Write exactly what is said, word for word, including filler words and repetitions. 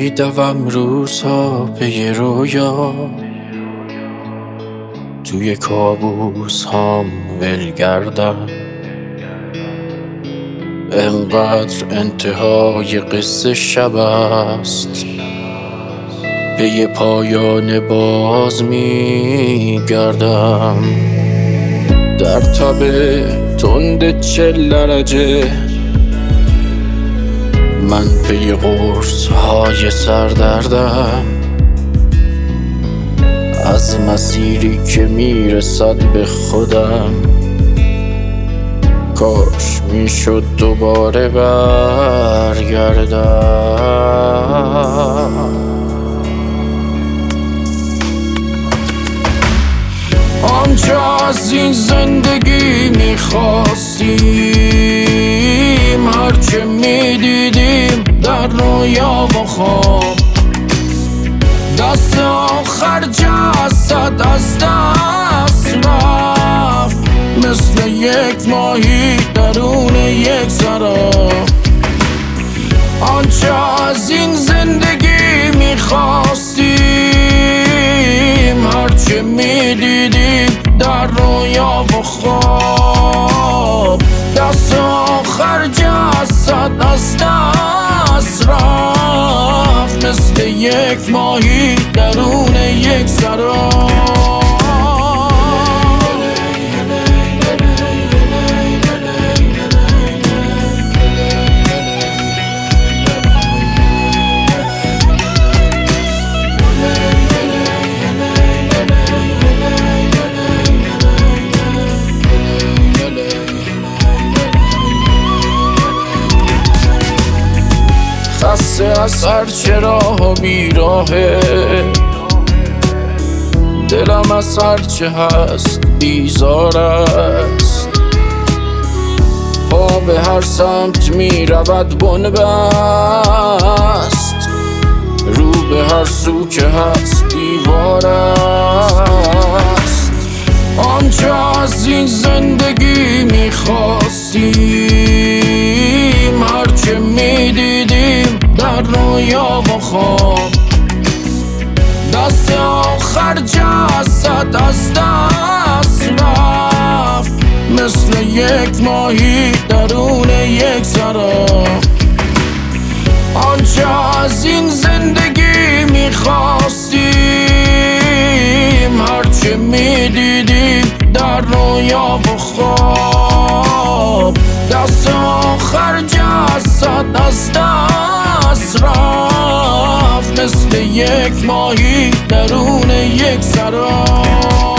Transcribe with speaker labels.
Speaker 1: میدوم روزها به رویا، توی کابوس هام ولگردم. انقدر انتهای قصه شب است، به یه پایان باز میگردم. در تب تند چل درجه من پی قرص های سردردم، از مسیری که میرسد به خودم. کاش میشد دوباره برگردم. آنچه از این زندگی میخواستیم، هرچه میدیدیم در رویا و خواب، دست آخر جسد از دست رفت، مثل یک ماهی درون یک سراب. آنچه از این زندگی میخواستیم، هرچه میدیدیم در رویا و خواب، دست آخر جسد از دست رفت، مثل یک ماهی درون یک سراب. خسته از هرچه راه و بیراهه، دلم از هرچه هست بیزار است. پا به هر سمت می رود بنبست، رو به هر سو که هست دیوار است. آنچه از این زندگی می خواستیم، هرچه می دیدیم در رویا و خواب، دست آخر جسد از دست رفت، مثل یک ماهی درون یک سراب. آنچه از این زندگی میخواستیم، هرچه میدیدیم در رویا و خواب، دست آخر جسد از دست رفت، مثل یک ماهی درون یک سراب.